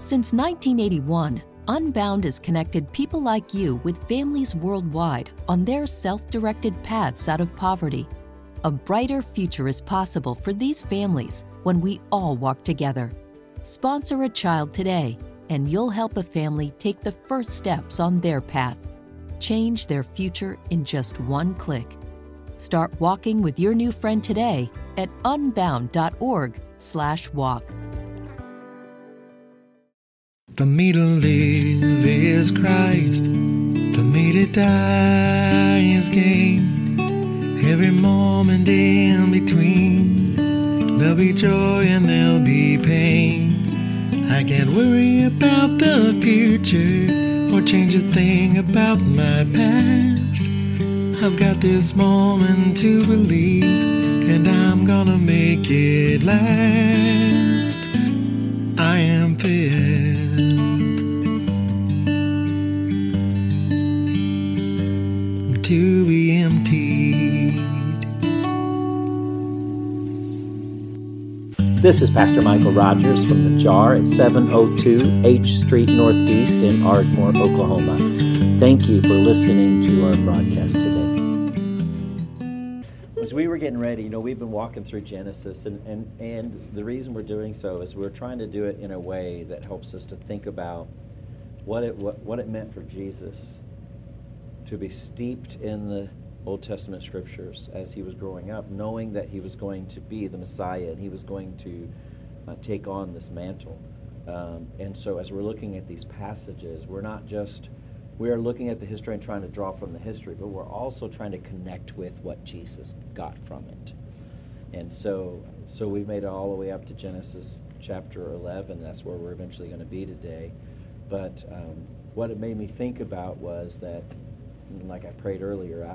Since 1981, Unbound has connected people like you with families worldwide on their self-directed paths out of poverty. A brighter future is possible for these families when we all walk together. Sponsor a child today, and you'll help a family take the first steps on their path. Change their future in just one click. Start walking with your new friend today at unbound.org/walk. For me to live is Christ, for me to die is gain. Every moment in between, there'll be joy and there'll be pain. I can't worry about the future or change a thing about my past. I've got this moment to believe, and I'm gonna make it last. I am filled to be emptied. This is Pastor Michael Rogers from The Jar at 702 H Street Northeast in Ardmore, Oklahoma. Thank you for listening to our broadcast today. As we were getting ready, we've been walking through Genesis, and the reason we're doing so is we're trying to do it in a way that helps us to think about what it meant for Jesus to be steeped in the Old Testament scriptures as he was growing up, knowing that he was going to be the Messiah and he was going to take on this mantle. And so as we're looking at these passages, we are looking at the history and trying to draw from the history, but we're also trying to connect with what Jesus got from it. And so we've made it all the way up to Genesis chapter 11. That's where we're eventually going to be today. But what it made me think about was that, like I prayed earlier,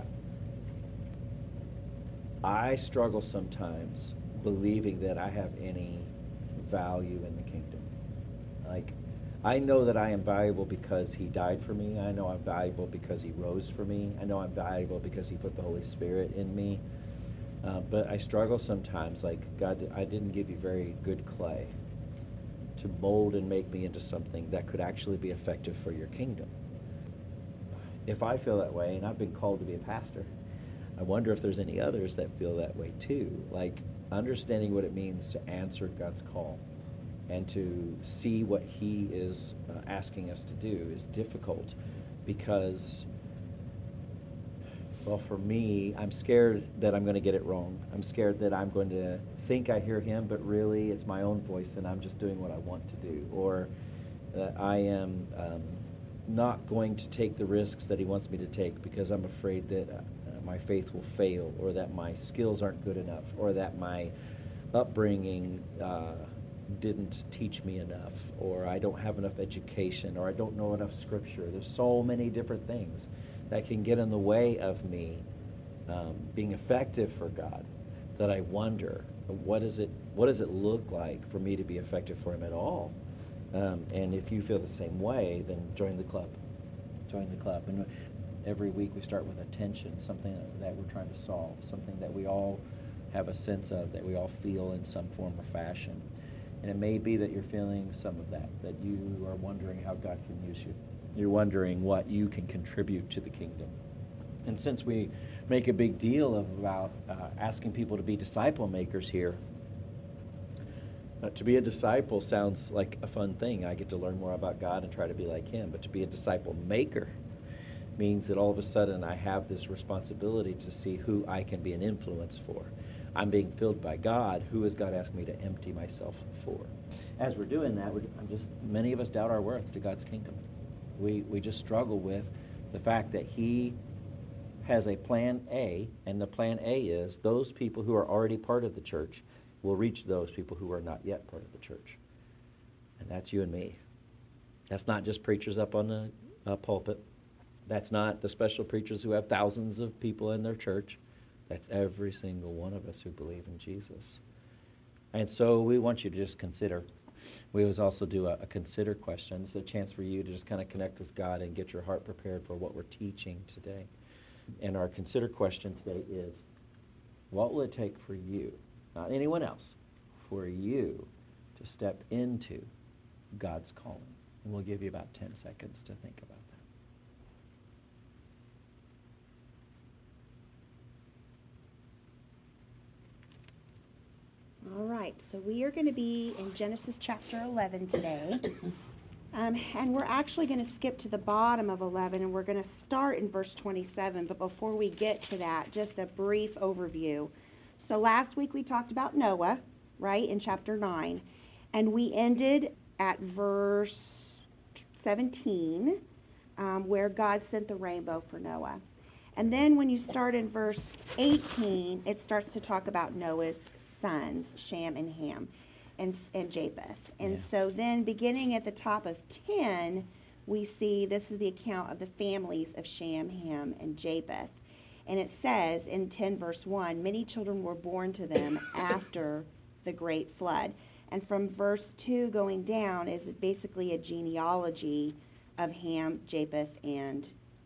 I struggle sometimes believing that I have any value in the kingdom. Like, I know that I am valuable because he died for me. I know I'm valuable because he rose for me. I know I'm valuable because he put the Holy Spirit in me. But I struggle sometimes, like, God, I didn't give you very good clay to mold and make me into something that could actually be effective for your kingdom. If I feel that way, and I've been called to be a pastor, I wonder if there's any others that feel that way too. Like, understanding what it means to answer God's call and to see what he is asking us to do is difficult because, well, for me, I'm scared that I'm going to get it wrong. I'm scared that I'm going to think I hear him, but really it's my own voice and I'm just doing what I want to do. Or that I am not going to take the risks that he wants me to take because I'm afraid that my faith will fail, or that my skills aren't good enough, or that my upbringing didn't teach me enough, or I don't have enough education, or I don't know enough scripture. There's so many different things that can get in the way of me being effective for God that I wonder, what does it look like for me to be effective for him at all? And if you feel the same way, then join the club. Join the club. And every week we start with a tension, something that we're trying to solve, something that we all have a sense of, that we all feel in some form or fashion. And it may be that you're feeling some of that you are wondering how God can use you. You're wondering what you can contribute to the kingdom. And since we make a big deal about asking people to be disciple makers here, to be a disciple sounds like a fun thing. I get to learn more about God and try to be like him. But to be a disciple maker means that all of a sudden I have this responsibility to see who I can be an influence for. I'm being filled by God. Who has God asked me to empty myself for? As we're doing that, many of us doubt our worth to God's kingdom. We just struggle with the fact that he has a plan A, and the plan A is those people who are already part of the church will reach those people who are not yet part of the church. And that's you and me. That's not just preachers up on the pulpit. That's not the special preachers who have thousands of people in their church. That's every single one of us who believe in Jesus. And so we want you to just consider. We always also do a consider question. It's a chance for you to just kind of connect with God and get your heart prepared for what we're teaching today. And our consider question today is, what will it take for you, not anyone else, for you to step into God's calling. And we'll give you about 10 seconds to think about that. All right, so we are going to be in Genesis chapter 11 today. And we're actually going to skip to the bottom of 11, and we're going to start in verse 27. But before we get to that, just a brief overview. So last week we talked about Noah, right, in chapter 9. And we ended at verse 17, where God sent the rainbow for Noah. And then when you start in verse 18, it starts to talk about Noah's sons, Shem and Ham, and Japheth. And so then beginning at the top of 10, we see this is the account of the families of Shem, Ham, and Japheth. And it says in 10 verse 1, many children were born to them after the great flood. And from verse 2 going down is basically a genealogy of Ham, Japheth, and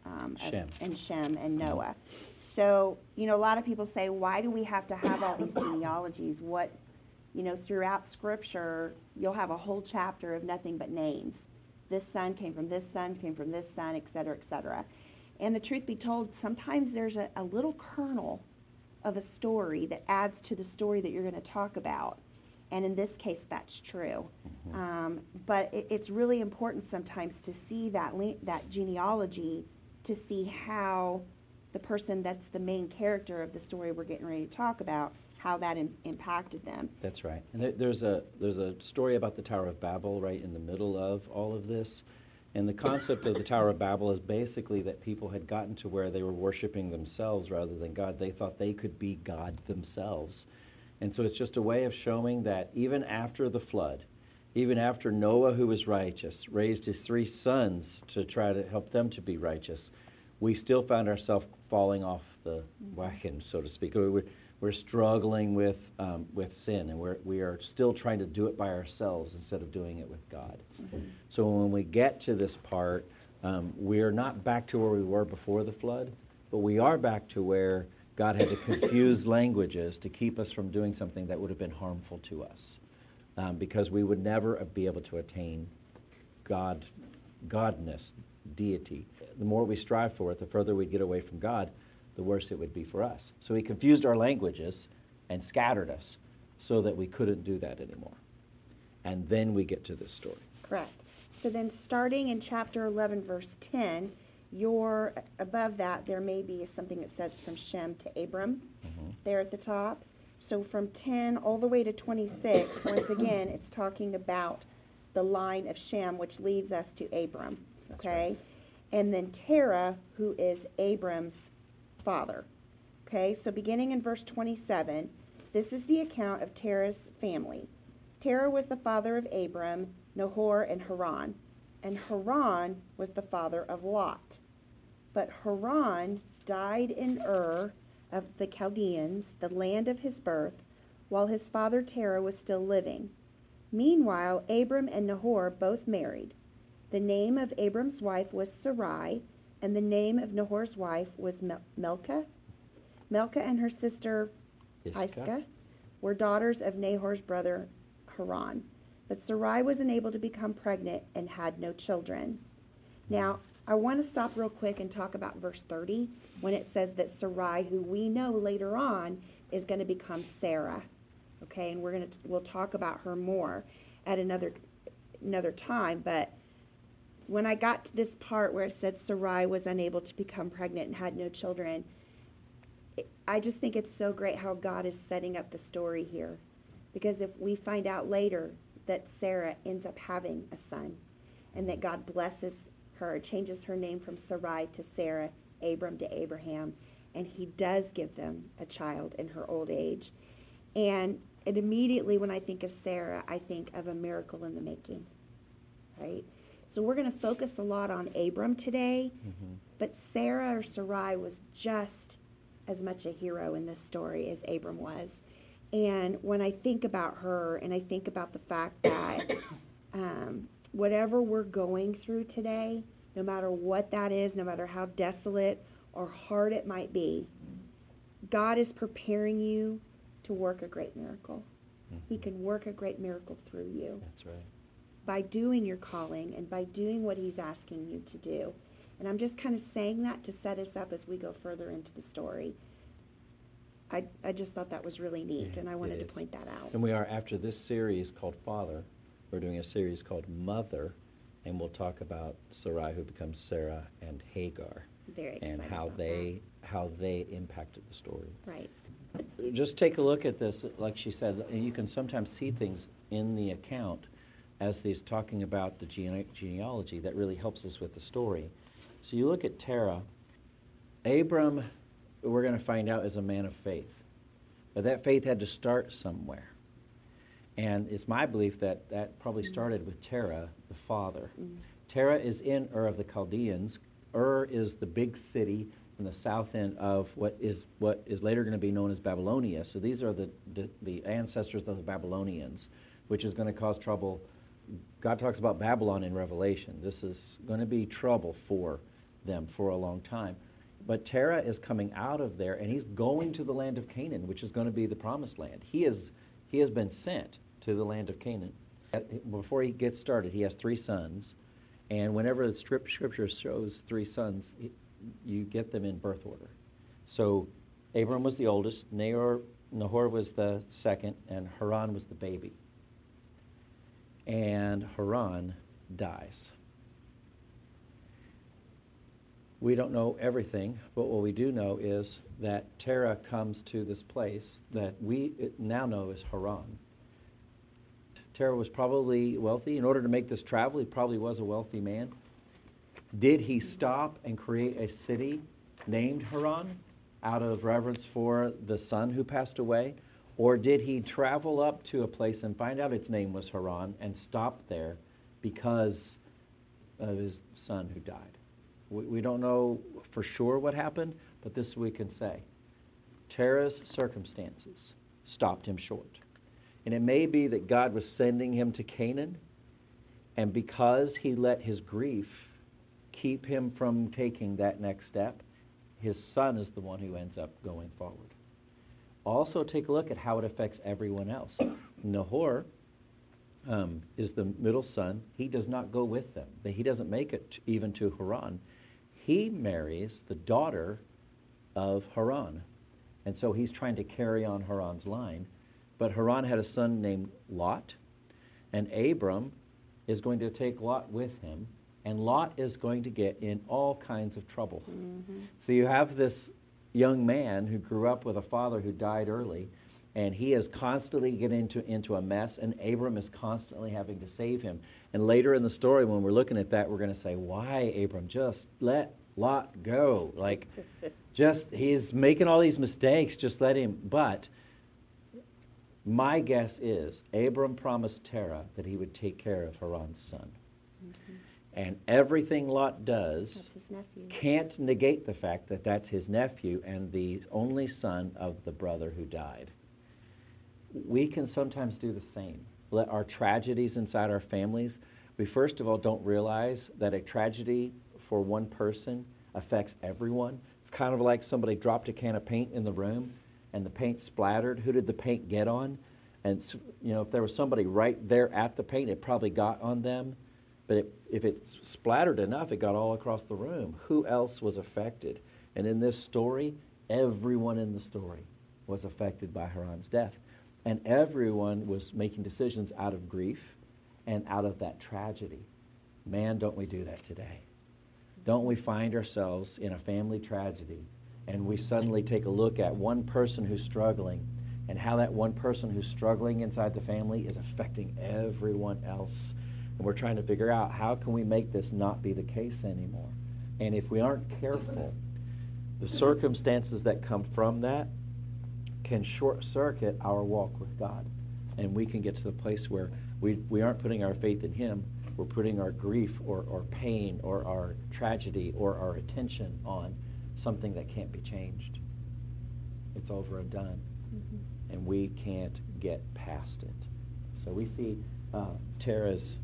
Shem and Noah. So, a lot of people say, why do we have to have all these genealogies? Throughout Scripture, you'll have a whole chapter of nothing but names. This son came from this son, came from this son, et cetera, et cetera. And the truth be told, sometimes there's a little kernel of a story that adds to the story that you're going to talk about. And in this case, that's true. But it's really important sometimes to see that genealogy, to see how the person that's the main character of the story we're getting ready to talk about, how that impacted them. That's right. And there's a story about the Tower of Babel right in the middle of all of this. And the concept of the Tower of Babel is basically that people had gotten to where they were worshiping themselves rather than God. They thought they could be God themselves. And so it's just a way of showing that even after the flood, even after Noah, who was righteous, raised his 3 sons to try to help them to be righteous, we still found ourselves falling off the wagon, so to speak. We're struggling with sin, and we are still trying to do it by ourselves instead of doing it with God. So when we get to this part, we are not back to where we were before the flood, but we are back to where God had to confuse languages to keep us from doing something that would have been harmful to us, because we would never be able to attain godness, deity. The more we strive for it, the further we get away from God, the worse it would be for us. So he confused our languages and scattered us so that we couldn't do that anymore. And then we get to this story. Correct. So then starting in chapter 11, verse 10, above that, there may be something that says from Shem to Abram there at the top. So from 10 all the way to 26, once again, it's talking about the line of Shem, which leads us to Abram. Okay? Right. And then Terah, who is Abram's father. Okay, so beginning in verse 27, this is the account of Terah's family. Terah was the father of Abram, Nahor, and Haran. And Haran was the father of Lot. But Haran died in Ur of the Chaldeans, the land of his birth, while his father Terah was still living. Meanwhile, Abram and Nahor both married. The name of Abram's wife was Sarai, and the name of Nahor's wife was Milcah. Milcah and her sister Iscah were daughters of Nahor's brother Haran. But Sarai was unable to become pregnant and had no children. Now, I want to stop real quick and talk about verse 30, when it says that Sarai, who we know later on, is going to become Sarah. Okay, and we'll talk about her more at another time, but when I got to this part where it said Sarai was unable to become pregnant and had no children, I just think it's so great how God is setting up the story here. Because if we find out later that Sarah ends up having a son, and that God blesses her, changes her name from Sarai to Sarah, Abram to Abraham, and he does give them a child in her old age. And immediately when I think of Sarah, I think of a miracle in the making, right? So we're going to focus a lot on Abram today, but Sarah or Sarai was just as much a hero in this story as Abram was. And when I think about her, and I think about the fact that whatever we're going through today, no matter what that is, no matter how desolate or hard it might be, God is preparing you to work a great miracle. He can work a great miracle through you. That's right. by doing your calling and by doing what he's asking you to do. And I'm just kind of saying that to set us up as we go further into the story. I just thought that was really neat, Yeah, and I wanted to it is. point that out. And we are, after this series called Father, we're doing a series called Mother, and we'll talk about Sarai, who becomes Sarah, and Hagar, Very excited and how about they impacted the story. that. Right. Just take a look at this, like she said, and you can sometimes see things in the account as he's talking about the genealogy that really helps us with the story. So you look at Terah. Abram, we're going to find out, is a man of faith. But that faith had to start somewhere. And it's my belief that that probably started with Terah, the father. Terah is in Ur of the Chaldeans. Ur is the big city in the south end of what is later going to be known as Babylonia. So these are the ancestors of the Babylonians, which is going to cause trouble. God talks about Babylon in Revelation. This is going to be trouble for them for a long time. But Terah is coming out of there, and he's going to the land of Canaan, which is going to be the promised land. He has been sent to the land of Canaan. Before he gets started, he has 3 sons, and whenever the scripture shows 3 sons, you get them in birth order. So Abram was the oldest, Nahor was the second, and Haran was the baby. And Haran dies. We don't know everything, but what we do know is that Terah comes to this place that we now know as Haran. Terah was probably wealthy. In order to make this travel, he probably was a wealthy man. Did he stop and create a city named Haran out of reverence for the son who passed away? Or did he travel up to a place and find out its name was Haran and stop there because of his son who died? We don't know for sure what happened, but this we can say. Terah's circumstances stopped him short. And it may be that God was sending him to Canaan, and because he let his grief keep him from taking that next step, his son is the one who ends up going forward. Also take a look at how it affects everyone else. Nahor is the middle son. He does not go with them. He doesn't make it even to Haran. He marries the daughter of Haran. And so he's trying to carry on Haran's line. But Haran had a son named Lot, and Abram is going to take Lot with him, and Lot is going to get in all kinds of trouble. Mm-hmm. So you have this young man who grew up with a father who died early, and he is constantly getting into a mess, and Abram is constantly having to save him. And later in the story, when we're looking at that, we're going to say, why, Abram? Just let Lot go. Like, he's making all these mistakes, just let him. But my guess is Abram promised Terah that he would take care of Haran's son. Mm-hmm. And everything Lot does That's his nephew. Can't negate the fact that that's his nephew and the only son of the brother who died. We can sometimes do the same. Let our tragedies inside our families, we first of all don't realize that a tragedy for one person affects everyone. It's kind of like somebody dropped a can of paint in the room and the paint splattered. Who did the paint get on? And if there was somebody right there at the paint, it probably got on them. But if it splattered enough, it got all across the room. Who else was affected? And in this story, everyone in the story was affected by Haran's death. And everyone was making decisions out of grief and out of that tragedy. Man, don't we do that today? Don't we find ourselves in a family tragedy and we suddenly take a look at one person who's struggling and how that one person who's struggling inside the family is affecting everyone else? And we're trying to figure out, how can we make this not be the case anymore? And if we aren't careful, the circumstances that come from that can short-circuit our walk with God. And we can get to the place where we aren't putting our faith in Him. We're putting our grief or pain or our tragedy or our attention on something that can't be changed. It's over and done. Mm-hmm. And we can't get past it. So we see Terah's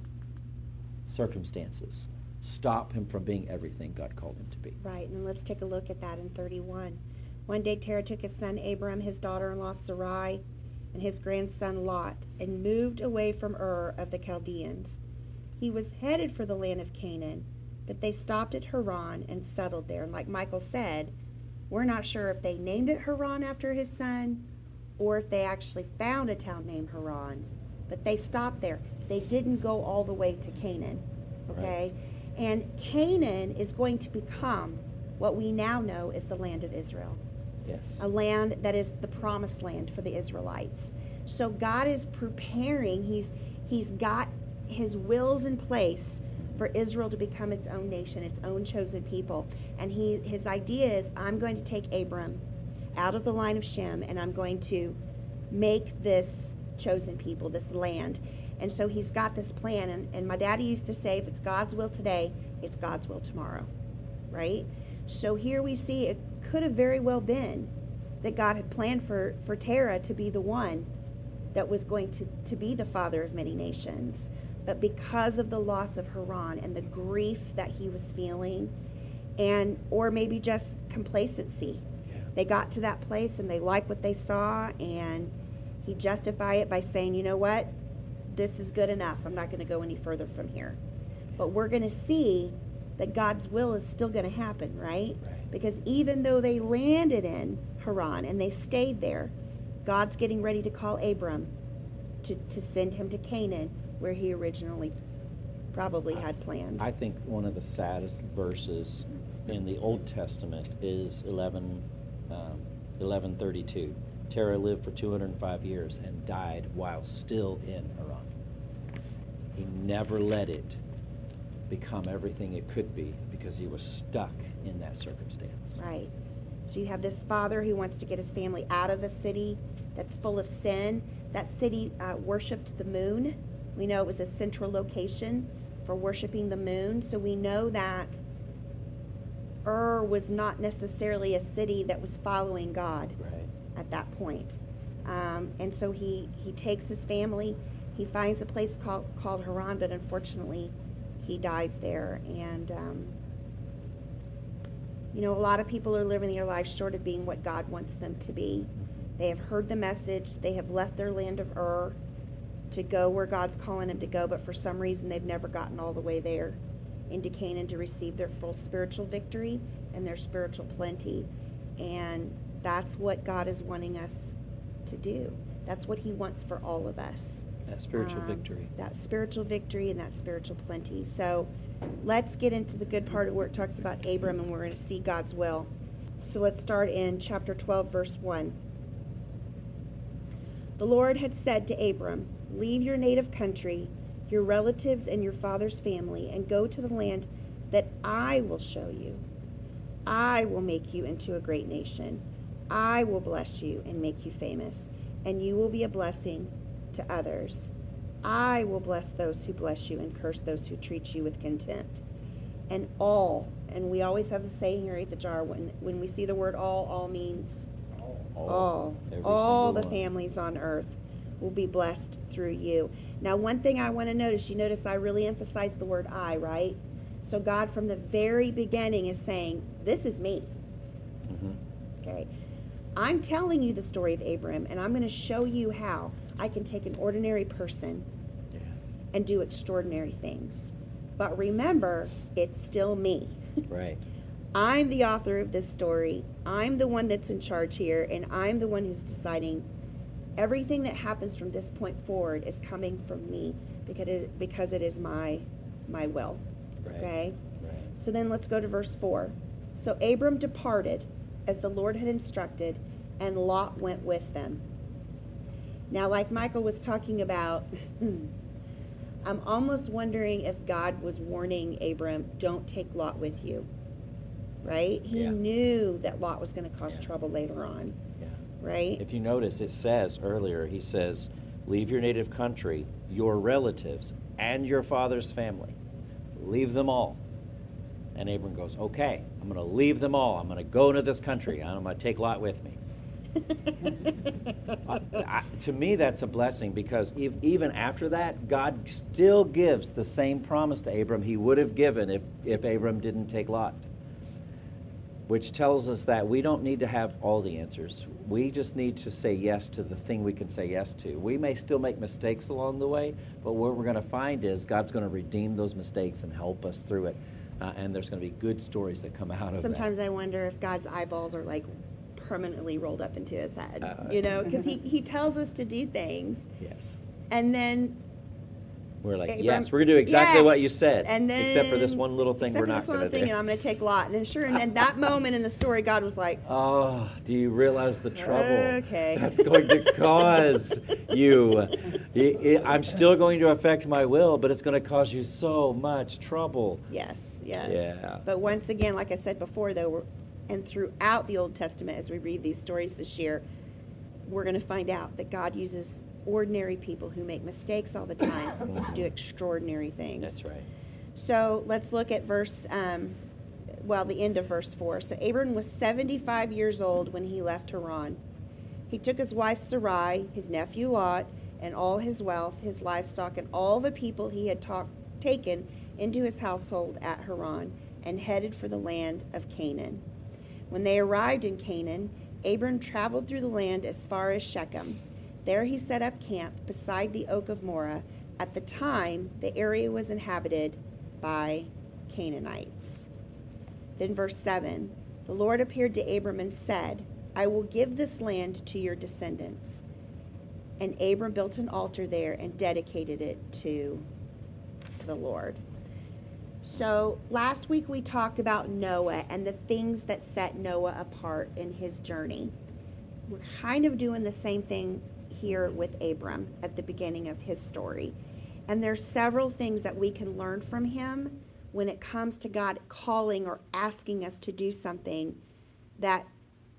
circumstances stop him from being everything God called him to be. Right, and let's take a look at that in 31. One day Terah took his son Abram, his daughter-in-law Sarai, and his grandson Lot, and moved away from Ur of the Chaldeans. He was headed for the land of Canaan, but they stopped at Haran and settled there. And like Michael said, we're not sure if they named it Haran after his son or if they actually found a town named Haran, but they stopped there. They didn't go all the way to Canaan, okay? Right. And Canaan is going to become what we now know as the land of Israel. Yes. A land that is the promised land for the Israelites. So God is preparing, he's got his wills in place for Israel to become its own nation, its own chosen people. And his idea is, I'm going to take Abram out of the line of Shem, and I'm going to make this chosen people, this land. And so he's got this plan. And my daddy used to say, if it's God's will today, it's God's will tomorrow, right? So here we see it could have very well been that God had planned for Terah to be the one that was going to be the father of many nations. But because of the loss of Haran and the grief that he was feeling, or maybe just complacency, they got to that place and they liked what they saw, and he justified it by saying, you know what, this is good enough. I'm not going to go any further from here. But we're going to see that God's will is still going to happen, right? Because even though they landed in Haran and they stayed there, God's getting ready to call Abram to send him to Canaan, where he originally probably had planned. I think one of the saddest verses in the Old Testament is 11:32. Terah lived for 205 years and died while still in Haran. He never let it become everything it could be because he was stuck in that circumstance. Right. So you have this father who wants to get his family out of a city that's full of sin. That city worshipped the moon. We know it was a central location for worshiping the moon. So we know that Ur was not necessarily a city that was following God at that point. And so he takes his family. He finds a place called Haran, but unfortunately he dies there. And, a lot of people are living their lives short of being what God wants them to be. They have heard the message. They have left their land of Ur to go where God's calling them to go, but for some reason they've never gotten all the way there into Canaan to receive their full spiritual victory and their spiritual plenty. And that's what God is wanting us to do. That's what he wants for all of us. That spiritual victory. That spiritual victory and that spiritual plenty. So let's get into the good part where it talks about Abram, and we're going to see God's will. So let's start in chapter 12, verse 1. The Lord had said to Abram, leave your native country, your relatives and your father's family, and go to the land that I will show you. I will make you into a great nation. I will bless you and make you famous, and you will be a blessing to others. I will bless those who bless you and curse those who treat you with contempt. And we always have the saying here at the jar, when we see the word all means all the families on earth will be blessed through you. Now, one thing I want to notice, you notice I really emphasize the word I, right? So God from the very beginning is saying, this is me. Mm-hmm. Okay. I'm telling you the story of Abram, and I'm going to show you how I can take an ordinary person and do extraordinary things. But remember, it's still me. Right. I'm the author of this story. I'm the one that's in charge here, and I'm the one who's deciding everything that happens from this point forward is coming from me because it is my will. Right. Okay? Right. So then let's go to verse 4. So Abram departed as the Lord had instructed, and Lot went with them. Now, like Michael was talking about, I'm almost wondering if God was warning Abram, don't take Lot with you. Right? He knew that Lot was going to cause trouble later on. Yeah. Right? If you notice, it says earlier, he says, leave your native country, your relatives, and your father's family. Leave them all. And Abram goes, okay, I'm going to leave them all. I'm going to go into this country, and I'm going to take Lot with me. To me, that's a blessing, because even after that, God still gives the same promise to Abram he would have given if Abram didn't take Lot. which tells us that we don't need to have all the answers. We just need to say yes to the thing we can say yes to. We may still make mistakes along the way, but what we're going to find is God's going to redeem those mistakes and help us through it. And there's going to be good stories that come out of Sometimes that. I wonder if God's eyeballs are like permanently rolled up into his head, because he tells us to do things. Yes. And then We're like, Abram, yes, we're going to do exactly what you yes, said, and then, except for this one little thing we're not going to do. And I'm going to take Lot. And sure, and then that moment in the story, God was like, Oh, do you realize the trouble Okay. that's going to cause you? I'm still going to affect my will, but it's going to cause you so much trouble. yes, yes. Yeah. But once again, like I said before, though, and throughout the Old Testament, as we read these stories this year, we're going to find out that God uses ordinary people who make mistakes all the time to do extraordinary things. That's right. So let's look at the end of verse 4. So Abram was 75 years old when he left Haran. He took his wife Sarai, his nephew Lot, and all his wealth, his livestock, and all the people he had taken into his household at Haran, and headed for the land of Canaan. When they arrived in Canaan, Abram traveled through the land as far as Shechem. There he set up camp beside the oak of Moreh. At the time, the area was inhabited by Canaanites. Then verse 7, the Lord appeared to Abram and said, I will give this land to your descendants. And Abram built an altar there and dedicated it to the Lord. So last week we talked about Noah and the things that set Noah apart in his journey. We're kind of doing the same thing here with Abram at the beginning of his story. And there's several things that we can learn from him when it comes to God calling or asking us to do something that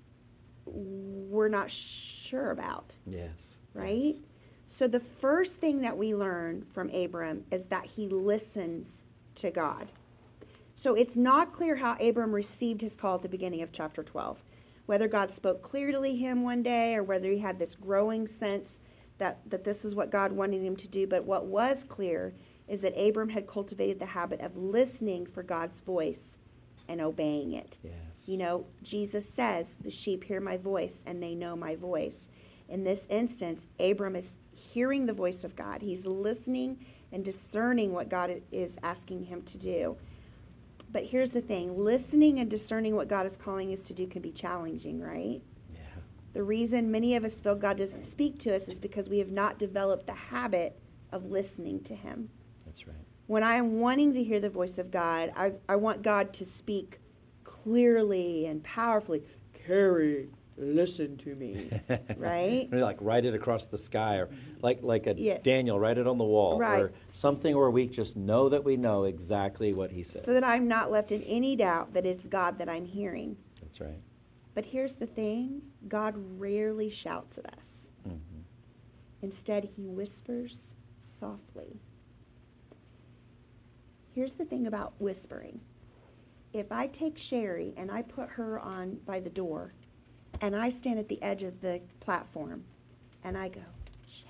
we're not sure about. Yes. Right? Yes. So the first thing that we learn from Abram is that he listens to God. So it's not clear how Abram received his call at the beginning of chapter 12. Whether God spoke clearly to him one day or whether he had this growing sense that this is what God wanted him to do. But what was clear is that Abram had cultivated the habit of listening for God's voice and obeying it. Yes. You know, Jesus says, the sheep hear my voice and they know my voice. In this instance, Abram is hearing the voice of God. He's listening and discerning what God is asking him to do. But here's the thing, listening and discerning what God is calling us to do can be challenging, right? Yeah. The reason many of us feel God doesn't speak to us is because we have not developed the habit of listening to him. That's right. When I am wanting to hear the voice of God, I want God to speak clearly and powerfully. Carrie, listen to me, right? Maybe like write it across the sky, or like a Yeah. Daniel, write it on the wall, Right. or something where we just know that we know exactly what he says. So that I'm not left in any doubt that it's God that I'm hearing. That's right. But here's the thing, God rarely shouts at us. Mm-hmm. Instead, he whispers softly. Here's the thing about whispering. If I take Sherry and I put her on by the door, and I stand at the edge of the platform, and I go, Sherry.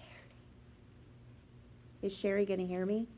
Is Sherry going to hear me?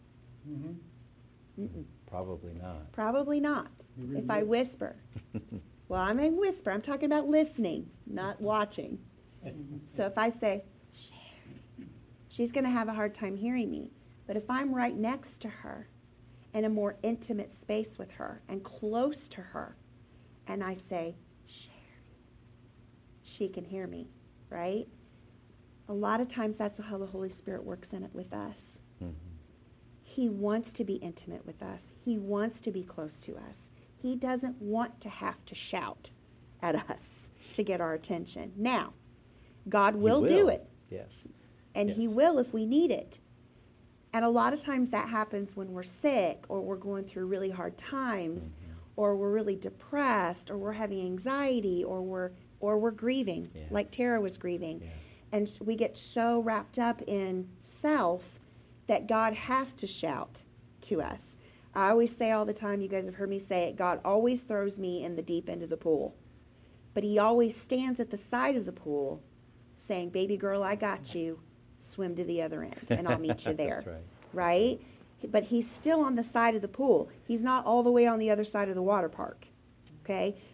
Mm-mm. Probably not. Probably not, if I whisper. Well, I may whisper. I'm talking about listening, not watching. So if I say, Sherry, she's going to have a hard time hearing me. But if I'm right next to her, in a more intimate space with her, and close to her, and I say, Sherry, she can hear me, right? A lot of times that's how the Holy Spirit works in it with us. Mm-hmm. He wants to be intimate with us. He wants to be close to us. He doesn't want to have to shout at us to get our attention. Now, God will do it. Yes. And Yes. he will if we need it. And a lot of times that happens when we're sick, or we're going through really hard times, or we're really depressed, or we're having anxiety, or we're grieving, Yeah. like Tara was grieving. Yeah. And we get so wrapped up in self that God has to shout to us. I always say all the time, you guys have heard me say it, God always throws me in the deep end of the pool. But he always stands at the side of the pool saying, baby girl, I got you. Swim to the other end, and I'll meet you there. That's right. Right? But he's still on the side of the pool. He's not all the way on the other side of the water park. Okay?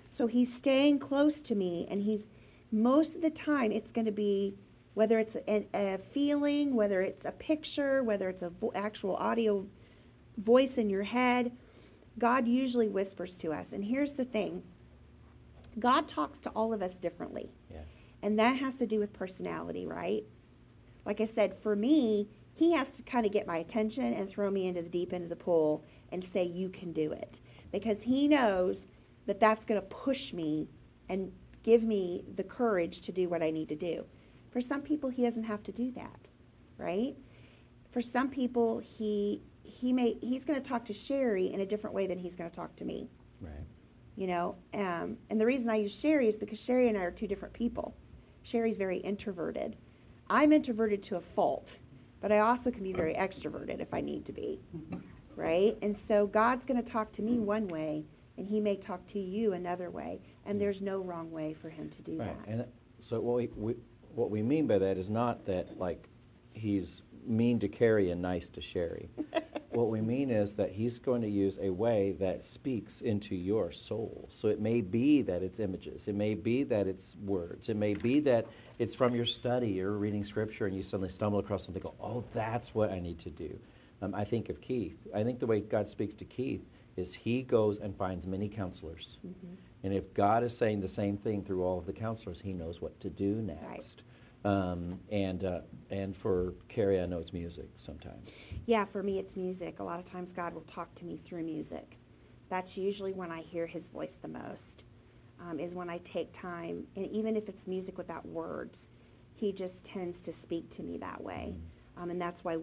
So he's staying close to me, and most of the time it's going to be, whether it's a feeling, whether it's a picture, whether it's a actual audio voice in your head, God usually whispers to us. And here's the thing. God talks to all of us differently. Yeah. And that has to do with personality, right? Like I said, for me, he has to kind of get my attention and throw me into the deep end of the pool and say, you can do it. Because he knows that that's going to push me and give me the courage to do what I need to do. For some people, he doesn't have to do that, right? For some people, he's going to talk to Sherry in a different way than he's going to talk to me. Right. You know, and the reason I use Sherry is because Sherry and I are two different people. Sherry's very introverted. I'm introverted to a fault, but I also can be very extroverted if I need to be, right? And so God's going to talk to me one way, and he may talk to you another way, and there's no wrong way for him to do Right. that. And so what we mean by that is not that, like, he's mean to Carrie and nice to Sherry. What we mean is that he's going to use a way that speaks into your soul. So it may be that it's images. It may be that it's words. It may be that it's from your study. You're reading scripture and you suddenly stumble across something and go, oh, that's what I need to do. I think of Keith. I think the way God speaks to Keith is he goes and finds many counselors. Mm-hmm. And if God is saying the same thing through all of the counselors, he knows what to do next. Right. And for Carrie, I know it's music sometimes. Yeah, for me it's music. A lot of times God will talk to me through music. That's usually when I hear his voice the most, is when I take time. And even if it's music without words, he just tends to speak to me that way. And that's why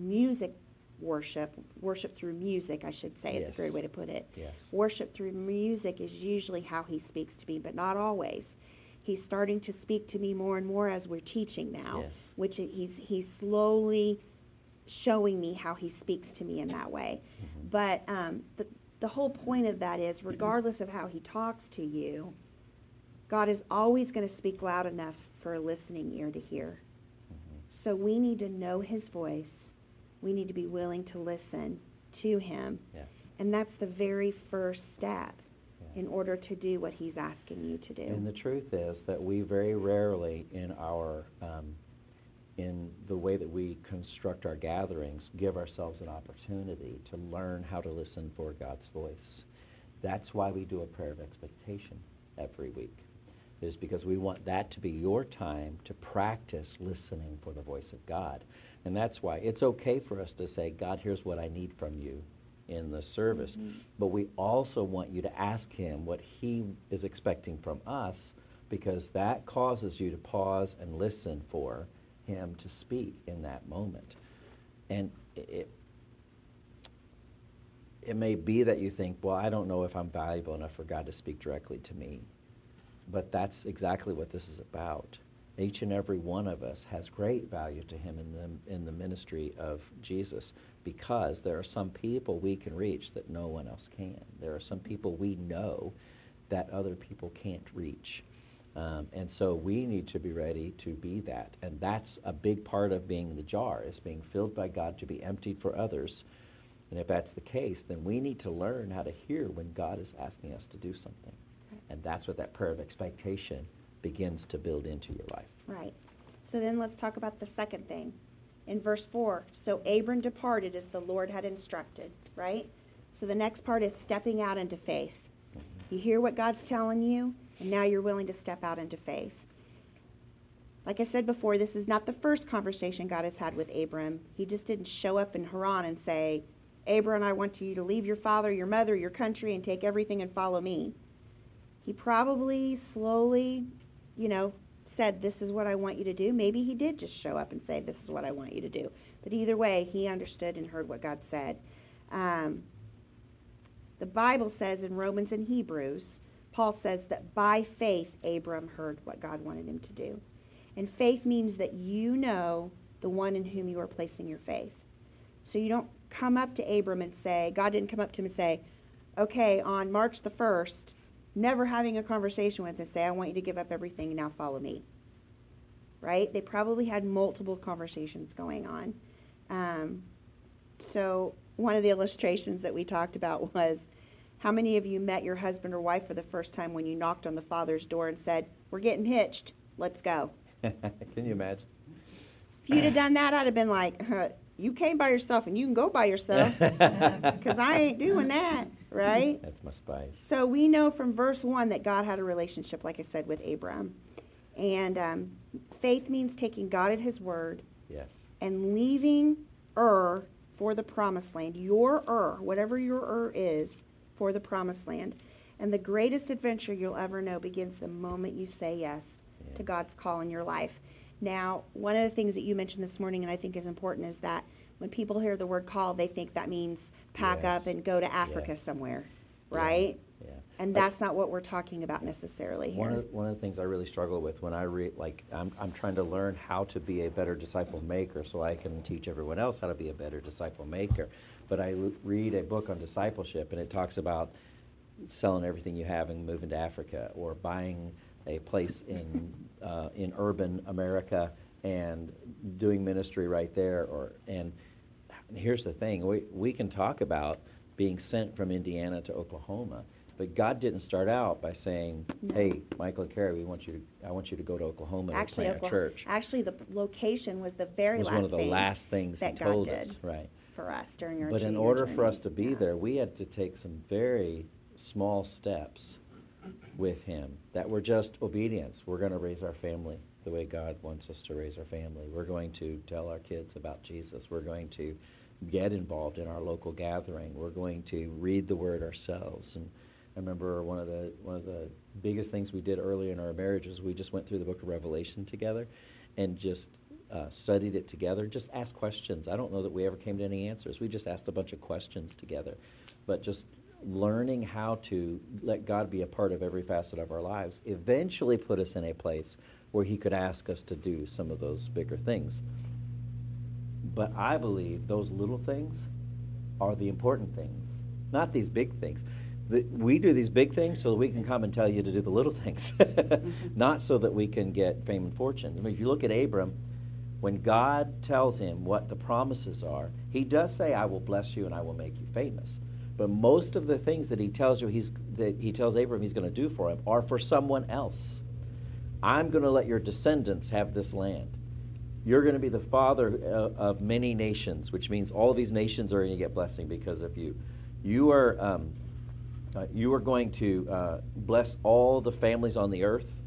worship through music, I should say, is a great way to put it. Yes. Worship through music is usually how he speaks to me, but not always. He's starting to speak to me more and more as we're teaching now, yes. which he's slowly showing me how he speaks to me in that way. Mm-hmm. But the whole point of that is, regardless of how he talks to you, God is always going to speak loud enough for a listening ear to hear. Mm-hmm. So we need to know his voice. We need to be willing to listen to him. Yeah. And that's the very first step in order to do what he's asking you to do. And the truth is that we very rarely in our, in the way that we construct our gatherings, give ourselves an opportunity to learn how to listen for God's voice. That's why we do a prayer of expectation every week, is because we want that to be your time to practice listening for the voice of God. And that's why it's okay for us to say, God, here's what I need from you in the service. Mm-hmm. But we also want you to ask him what he is expecting from us, because that causes you to pause and listen for him to speak in that moment. And it may be that you think, well, I don't know if I'm valuable enough for God to speak directly to me. But that's exactly what this is about. Each and every one of us has great value to him in the ministry of Jesus, because there are some people we can reach that no one else can. There are some people we know that other people can't reach. And so we need to be ready to be that. And that's a big part of being the jar, is being filled by God to be emptied for others. And if that's the case, then we need to learn how to hear when God is asking us to do something. And that's what that prayer of expectation begins to build into your life. Right. So then let's talk about the second thing. In verse 4, so Abram departed as the Lord had instructed, right? So the next part is stepping out into faith. Mm-hmm. You hear what God's telling you, and now you're willing to step out into faith. Like I said before, this is not the first conversation God has had with Abram. He just didn't show up in Haran and say, Abram, I want you to leave your father, your mother, your country, and take everything and follow me. He probably slowly, said, this is what I want you to do. Maybe he did just show up and say, this is what I want you to do. But either way, he understood and heard what God said. The Bible says in Romans and Hebrews, Paul says that by faith, Abram heard what God wanted him to do. And faith means that you know the one in whom you are placing your faith. So you don't come up to Abram and say, God didn't come up to him and say, okay, on March the 1st, never having a conversation with him, say, I want you to give up everything and now follow me. Right? They probably had multiple conversations going on. So one of the illustrations that we talked about was How many of you met your husband or wife for the first time when you knocked on the Father's door and said, "We're getting hitched, let's go"? Can you imagine? If you'd have done that, I'd have been like, you came by yourself and you can go by yourself, because I ain't doing that, right? That's my spice. So we know from verse 1 that God had a relationship, like I said, with Abram. And faith means taking God at his word Yes. and leaving Ur for the promised land. Your Ur, whatever your Ur is, for the promised land. And the greatest adventure you'll ever know begins the moment you say yes to God's call in your life. Now, one of the things that you mentioned this morning and I think is important is that when people hear the word call, they think that means pack Yes. up and go to Africa Yeah. somewhere, right? Yeah. And that's not what we're talking about necessarily here. One of the things I really struggle with when I read, like, I'm trying to learn how to be a better disciple maker so I can teach everyone else how to be a better disciple maker. But I read a book on discipleship, and it talks about selling everything you have and moving to Africa, or buying a place in urban America and doing ministry right there. And here's the thing: we can talk about being sent from Indiana to Oklahoma. But God didn't start out by saying, "Hey, Michael and Carrie, I want you to go to Oklahoma to plant a church." Actually, the location was the very It was last one of the thing last things that He told God us, did right? for us during our But in junior order for journey. us to be Yeah. there, we had to take some very small steps with Him that were just obedience. We're going to raise our family the way God wants us to raise our family. We're going to tell our kids about Jesus. We're going to get involved in our local gathering. We're going to read the Word ourselves. And I remember one of the biggest things we did early in our marriage was we just went through the book of Revelation together and just studied it together, just asked questions. I don't know that we ever came to any answers. We just asked a bunch of questions together. But just learning how to let God be a part of every facet of our lives eventually put us in a place where He could ask us to do some of those bigger things. But I believe those little things are the important things, not these big things. We do these big things so that we can come and tell you to do the little things, not so that we can get fame and fortune. I mean, if you look at Abram, when God tells him what the promises are, He does say, "I will bless you and I will make you famous." But most of the things that He tells you He tells Abram He's going to do for him are for someone else. I'm going to let your descendants have this land. You're going to be the father of many nations, which means all of these nations are going to get blessing because of you. You are going to bless all the families on the earth,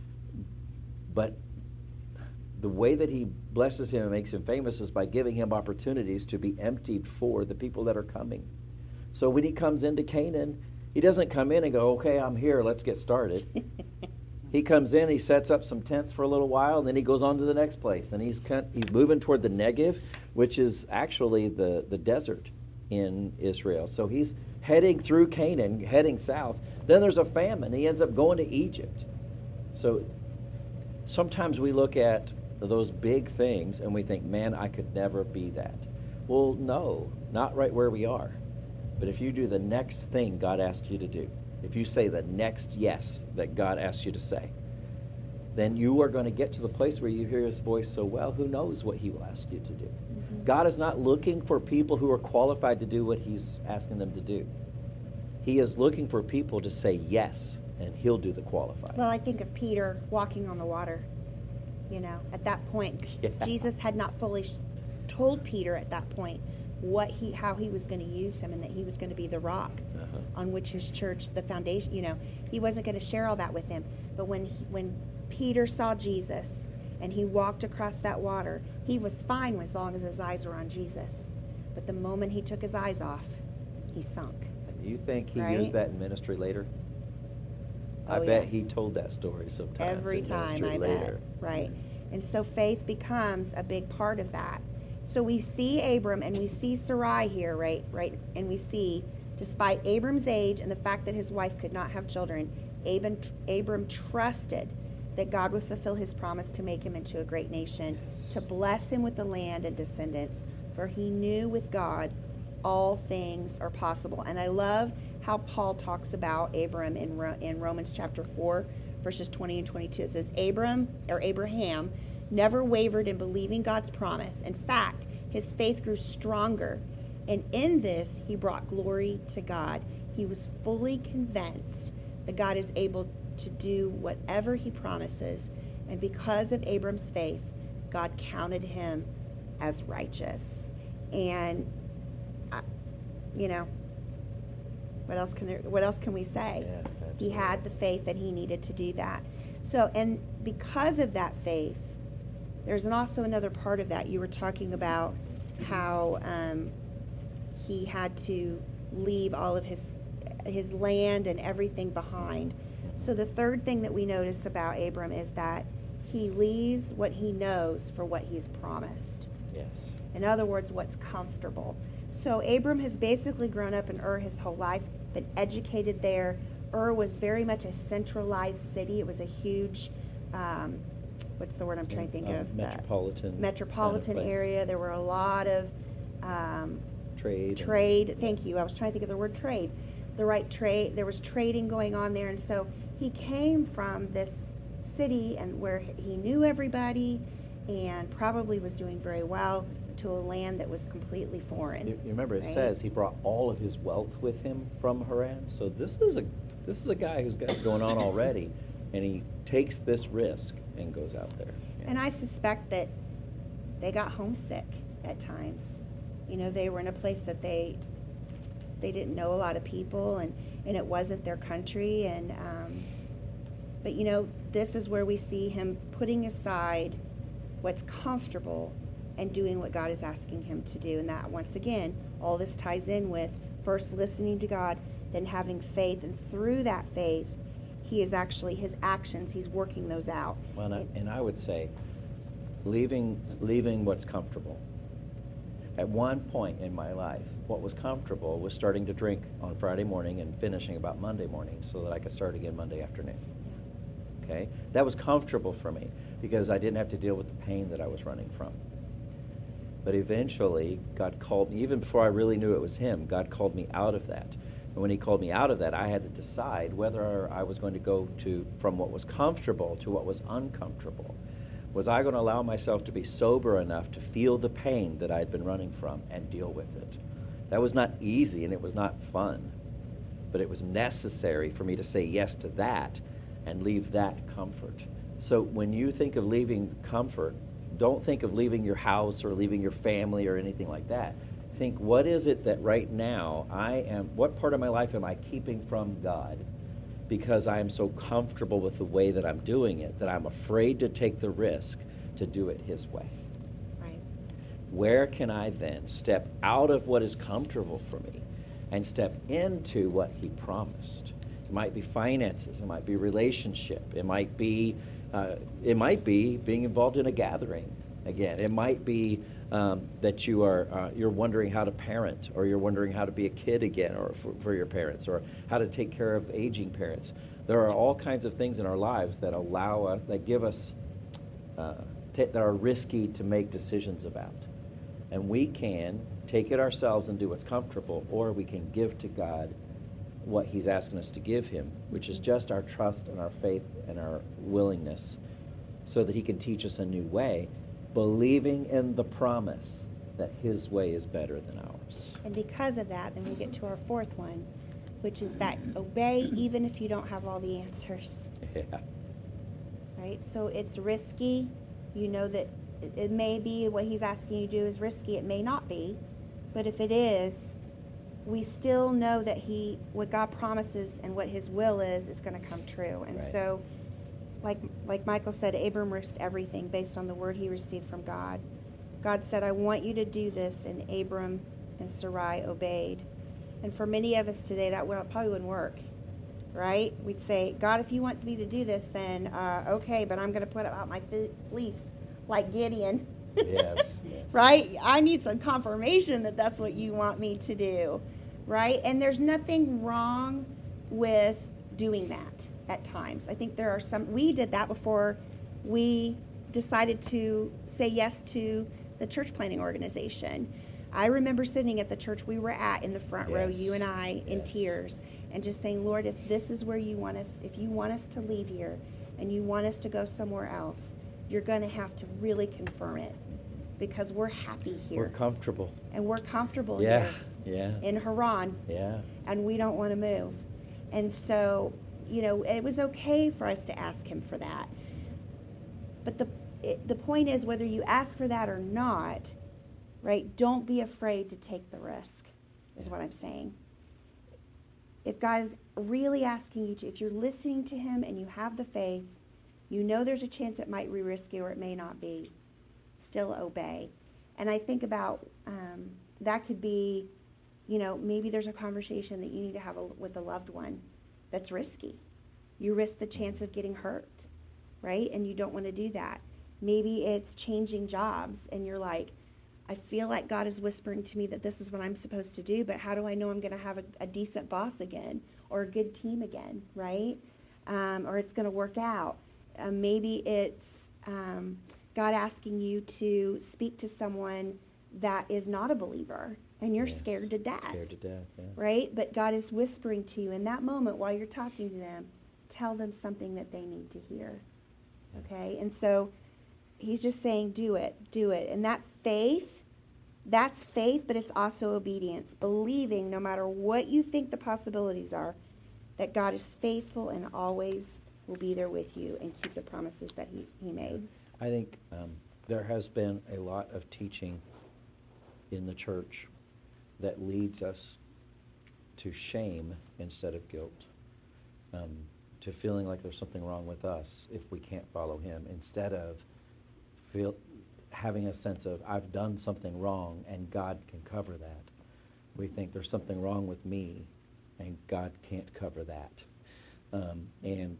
but the way that He blesses him and makes him famous is by giving him opportunities to be emptied for the people that are coming. So when he comes into Canaan, he doesn't come in and go, "Okay, I'm here, let's get started." He comes in, he sets up some tents for a little while, and then he goes on to the next place. And he's moving toward the Negev, which is actually the desert in Israel. So he's heading through Canaan, heading south. Then there's a famine. He ends up going to Egypt. So sometimes we look at those big things and we think, "Man, I could never be that." Well, no, not right where we are. But if you do the next thing God asks you to do, if you say the next yes that God asks you to say, then you are going to get to the place where you hear His voice so well, who knows what He will ask you to do. Mm-hmm. God is not looking for people who are qualified to do what He's asking them to do. He is looking for people to say yes, and He'll do the qualifying. Well, I think of Peter walking on the water. At that point, Jesus had not fully told Peter at that point how He was going to use him and that he was going to be the rock on which His church, the foundation, He wasn't going to share all that with him. But when Peter saw Jesus and he walked across that water, he was fine as long as his eyes were on Jesus. But the moment he took his eyes off, he sunk. You think He Right? used that in ministry later? I bet He told that story sometimes. Every time, I bet. Right. And so faith becomes a big part of that. So we see Abram and we see Sarai here, right? And we see, despite Abram's age and the fact that his wife could not have children, Abram trusted that God would fulfill His promise to make him into a great nation, to bless him with the land and descendants, for he knew with God all things are possible. And I love how Paul talks about Abram in Romans chapter 4, verses 20 and 22. It says, Abraham never wavered in believing God's promise. In fact, his faith grew stronger, and in this he brought glory to God. He was fully convinced that God is able to do whatever he promises. And because of Abram's faith, God counted him as righteous. And, what else can we say? Yeah, he had the faith that he needed to do that. So, and because of that faith, there's also another part of that. You were talking about how he had to leave all of his land and everything behind. So the third thing that we notice about Abram is that he leaves what he knows for what he's promised. Yes. In other words, what's comfortable. So Abram has basically grown up in Ur his whole life, been educated there. Ur was very much a centralized city. It was a huge, what's the word I'm trying to think of? Metropolitan kind of area. There were a lot of trade. Thank you. I was trying to think of the word trade. The right trade. There was trading going on there. And so he came from this city and where he knew everybody and probably was doing very well to a land that was completely foreign. You remember it right? says he brought all of his wealth with him from Haran. So this is a guy who's got it going on already, and he takes this risk and goes out there. Yeah. And I suspect that they got homesick at times. They were in a place that they didn't know a lot of people, and it wasn't their country. And but this is where we see him putting aside what's comfortable and doing what God is asking him to do. And that, once again, all this ties in with first listening to God, then having faith, and through that faith, he is actually, his actions, he's working those out. Well, and I would say, leaving what's comfortable. At one point in my life, what was comfortable was starting to drink on Friday morning and finishing about Monday morning so that I could start again Monday afternoon. Okay? That was comfortable for me because I didn't have to deal with the pain that I was running from. But eventually, God called me, even before I really knew it was him, God called me out of that. And when he called me out of that, I had to decide whether I was going to go from what was comfortable to what was uncomfortable. Was I going to allow myself to be sober enough to feel the pain that I'd been running from and deal with it? That was not easy and it was not fun, but it was necessary for me to say yes to that and leave that comfort. So when you think of leaving comfort, don't think of leaving your house or leaving your family or anything like that. Think, what is it that right now what part of my life am I keeping from God because I am so comfortable with the way that I'm doing it that I'm afraid to take the risk to do it his way? Right. Where can I then step out of what is comfortable for me and step into what he promised? It might be finances, it might be relationship, it might be being involved in a gathering again. It might be that you're wondering how to parent, or you're wondering how to be a kid again, or for your parents, or how to take care of aging parents. There are all kinds of things in our lives that allow us, that give us, that are risky to make decisions about. And we can take it ourselves and do what's comfortable, or we can give to God what he's asking us to give him, which is just our trust and our faith and our willingness, so that he can teach us a new way, believing in the promise that his way is better than ours. And because of that, then we get to our fourth one, which is that obey even if you don't have all the answers. Yeah. Right? So it's risky. You know that it may be what he's asking you to do is risky. It may not be. But if it is, we still know that what God promises and what his will is going to come true. And right. So, like Michael said, Abram risked everything based on the word he received from God. God said, I want you to do this, and Abram and Sarai obeyed. And for many of us today, that probably wouldn't work, right? We'd say, God, if you want me to do this, then okay, but I'm going to put out my fleece like Gideon. Yes. Right? I need some confirmation that that's what you want me to do, right? And there's nothing wrong with doing that at times. I think there are we did that before we decided to say yes to the church planting organization. I remember sitting at the church we were at in the front row, you and I, in tears, and just saying, Lord, if this is where you want us, if you want us to leave here and you want us to go somewhere else, you're going to have to really confirm it, because we're happy here. We're comfortable. And we're comfortable Yeah. here. in Haran. Yeah. And we don't want to move. And so, it was okay for us to ask him for that. But the point is, whether you ask for that or not, right, don't be afraid to take the risk, is what I'm saying. If God is really asking you to, if you're listening to him and you have the faith, there's a chance it might be risky or it may not be, still obey. And I think about that could be, maybe there's a conversation that you need to have with a loved one that's risky. You risk the chance of getting hurt, right? And you don't want to do that. Maybe it's changing jobs and you're like, I feel like God is whispering to me that this is what I'm supposed to do, but how do I know I'm going to have a decent boss again or a good team again, right? Or it's going to work out. Maybe it's God asking you to speak to someone that is not a believer and you're scared to death. Scared to death, yeah. Right? But God is whispering to you in that moment while you're talking to them, tell them something that they need to hear. Okay? And so he's just saying, do it. And that faith, that's faith, but it's also obedience. Believing, no matter what you think the possibilities are, that God is faithful and always will be there with you and keep the promises that he made. I think there has been a lot of teaching in the church that leads us to shame instead of guilt, to feeling like there's something wrong with us if we can't follow him, instead of having a sense of, I've done something wrong and God can cover that. We think there's something wrong with me and God can't cover that. And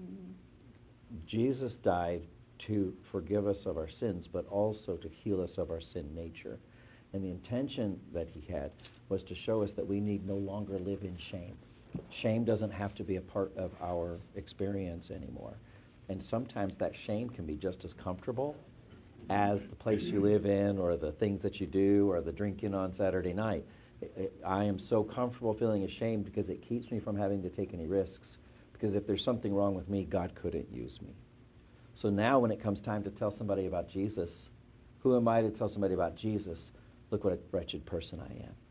Jesus died to forgive us of our sins, but also to heal us of our sin nature. And the intention that he had was to show us that we need no longer live in shame. Shame doesn't have to be a part of our experience anymore. And sometimes that shame can be just as comfortable as the place you live in or the things that you do or the drinking on Saturday night. I am so comfortable feeling ashamed because it keeps me from having to take any risks. Because if there's something wrong with me, God couldn't use me. So now when it comes time to tell somebody about Jesus, who am I to tell somebody about Jesus? Look what a wretched person I am.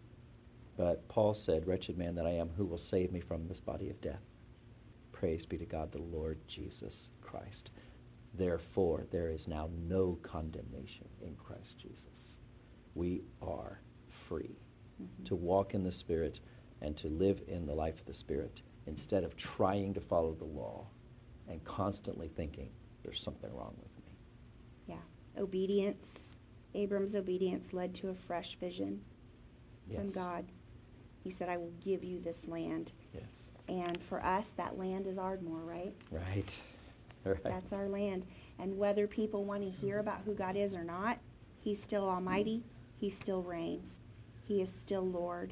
But Paul said, wretched man that I am, who will save me from this body of death? Praise be to God, the Lord Jesus Christ. Therefore, there is now no condemnation in Christ Jesus. We are free to walk in the Spirit and to live in the life of the Spirit instead of trying to follow the law and constantly thinking there's something wrong with me. Yeah. Obedience. Abram's obedience led to a fresh vision from God. He said, I will give you this land. Yes. And for us, that land is Ardmore, right? Right. That's our land. And whether people want to hear about who God is or not, he's still almighty. He still reigns. He is still Lord.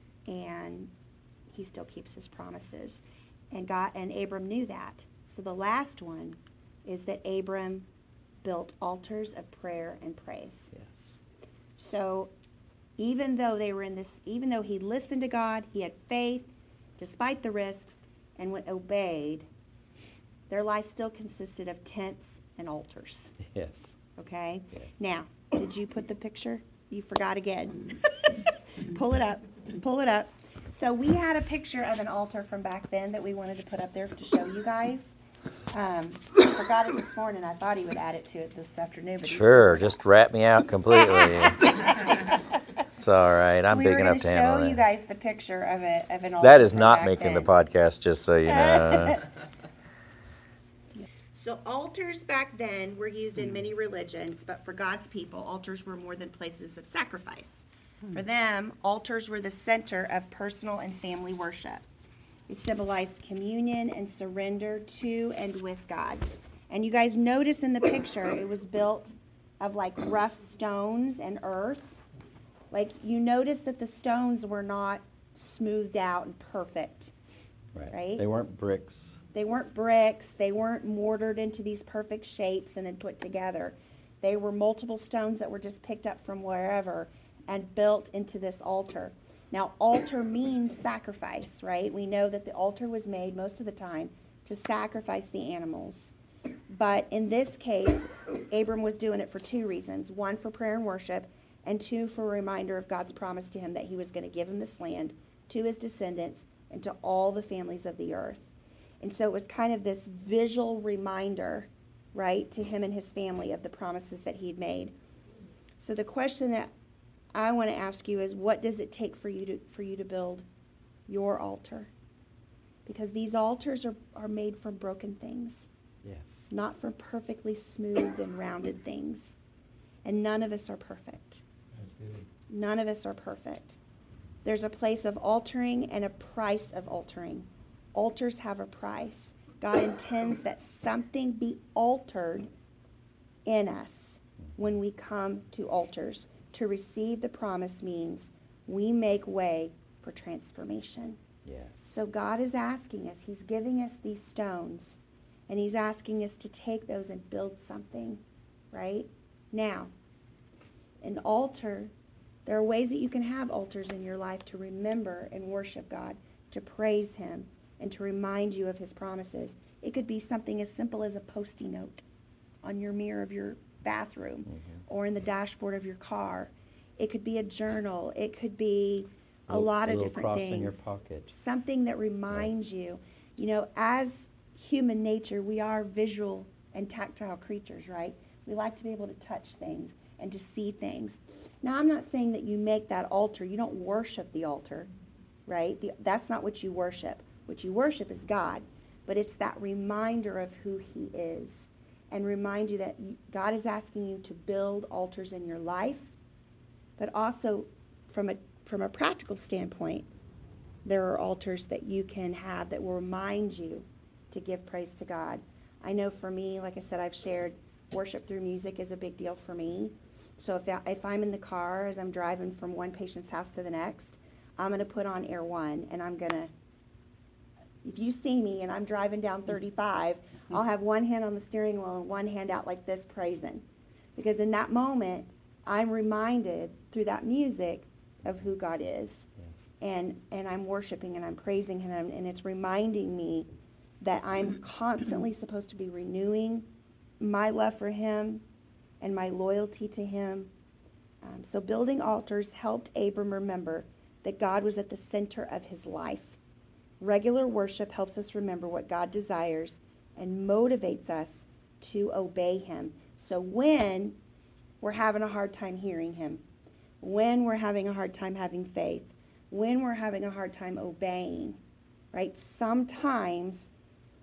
And he still keeps his promises. And Abram knew that. So the last one is that Abram built altars of prayer and praise. Yes. So even though even though he listened to God, he had faith, despite the risks, and obeyed, their life still consisted of tents and altars. Yes. Okay? Yes. Now, did you put the picture? You forgot again. Pull it up. Pull it up. So we had a picture of an altar from back then that we wanted to put up there to show you guys. I forgot it this morning. I thought he would add it to it this afternoon. But sure, just wrap me out completely. It's all right. I'm big enough to handle that. We were going to show you guys the picture of an altar. That is not making the podcast, just so you know. So altars back then were used in many religions, but for God's people, altars were more than places of sacrifice. For them, altars were the center of personal and family worship. It symbolized communion and surrender to and with God. And you guys notice in the picture, it was built of like rough stones and earth. Like you notice that the stones were not smoothed out and perfect. Right? They weren't bricks. They weren't bricks. They weren't mortared into these perfect shapes and then put together. They were multiple stones that were just picked up from wherever and built into this altar. Now, altar means sacrifice, right? We know that the altar was made most of the time to sacrifice the animals. But in this case, Abram was doing it for two reasons. One, for prayer and worship, and 2, for a reminder of God's promise to him that he was going to give him this land to his descendants and to all the families of the earth. And so it was kind of this visual reminder, right, to him and his family of the promises that he'd made. So the question that I want to ask you is, what does it take for you to build your altar? Because these altars are made from broken things. Yes. Not from perfectly smooth and rounded things. And none of us are perfect. None of us are perfect. There's a place of altering and a price of altering. Altars have a price. God intends that something be altered in us when we come to altars. To receive the promise means we make way for transformation. Yes. So God is asking us, he's giving us these stones, and he's asking us to take those and build something, right? Now, an altar, there are ways that you can have altars in your life to remember and worship God, to praise him, and to remind you of his promises. It could be something as simple as a Post-it note on your mirror of your bathroom or in the dashboard of your car. It could be a journal. It could be a lot of different cross things. in your pocket. Something that reminds you. You know, as human nature, we are visual and tactile creatures, right? We like to be able to touch things and to see things. Now, I'm not saying that you make that altar. You don't worship the altar, right? That's not what you worship. What you worship is God, but it's that reminder of who he is, and remind you that God is asking you to build altars in your life, but also from a practical standpoint, there are altars that you can have that will remind you to give praise to God. I know for me, like I said, I've shared worship through music is a big deal for me. So if I'm in the car as I'm driving from one patient's house to the next, I'm going to put on Air One, and I'm going to, if you see me and I'm driving down 35, I'll have one hand on the steering wheel and one hand out like this praising. Because in that moment, I'm reminded through that music of who God is. Yes. And I'm worshiping and I'm praising him, and it's reminding me that I'm constantly supposed to be renewing my love for him and my loyalty to him. So building altars helped Abram remember that God was at the center of his life. Regular worship helps us remember what God desires and motivates us to obey him. So when we're having a hard time hearing him, when we're having a hard time having faith, when we're having a hard time obeying, right? Sometimes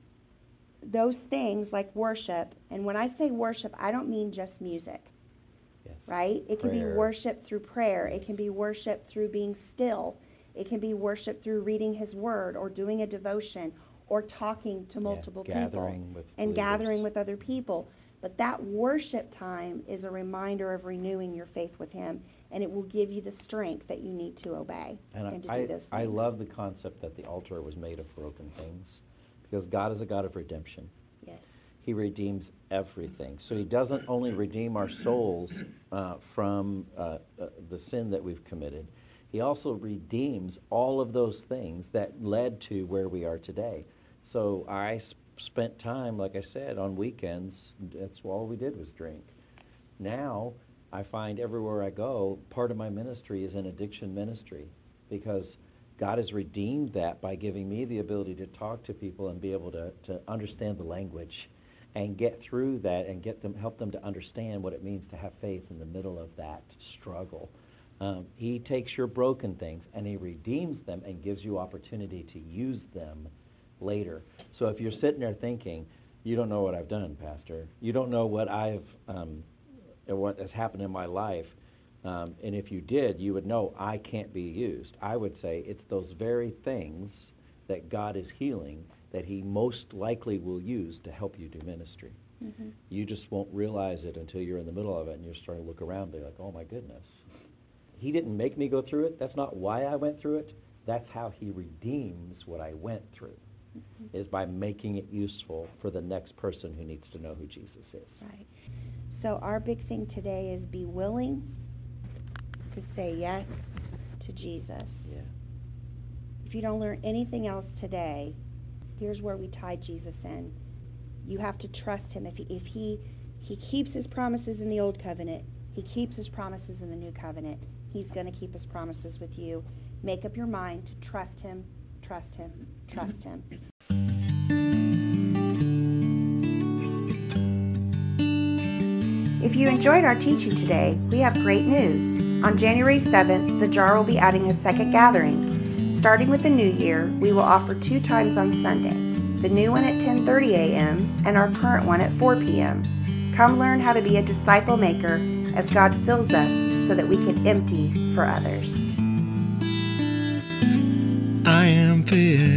those things like worship, and when I say worship, I don't mean just music, Yes. right? It can be Prayer. worship through prayer. It can be worship through being still. It can be worship through reading his word or doing a devotion or talking to multiple gathering people with and believers. gathering with other people. But that worship time is a reminder of renewing your faith with him, and it will give you the strength that you need to obey and to do those things. I love the concept that the altar was made of broken things, because God is a God of redemption. Yes. He redeems everything. So he doesn't only redeem our souls from the sin that we've committed. He also redeems all of those things that led to where we are today. So I spent time, like I said, on weekends. That's all we did was drink. Now I find everywhere I go, part of my ministry is an addiction ministry, because God has redeemed that by giving me the ability to talk to people and be able to understand the language and get through that and help them to understand what it means to have faith in the middle of that struggle. He takes your broken things and he redeems them and gives you opportunity to use them later. So if you're sitting there thinking, you don't know what I've done, Pastor. You don't know what what has happened in my life. And if you did, you would know I can't be used. I would say it's those very things that God is healing that he most likely will use to help you do ministry. Mm-hmm. You just won't realize it until you're in the middle of it and you're starting to look around and be like, oh my goodness. He didn't make me go through it. That's not why I went through it. That's how he redeems what I went through, is by making it useful for the next person who needs to know who Jesus is. Right. So our big thing today is be willing to say yes to Jesus. Yeah. If you don't learn anything else today, here's where we tie Jesus in. You have to trust him. If he keeps his promises in the old covenant, He keeps his promises in the new covenant. He's going to keep his promises with you. Make up your mind to trust him, trust him, trust him. If you enjoyed our teaching today, we have great news. On January 7th, the Jar will be adding a second gathering. Starting with the new year, we will offer 2 times on Sunday, the new one at 10:30 a.m. and our current one at 4 p.m. Come learn how to be a disciple maker as God fills us so that we can empty for others. I am filled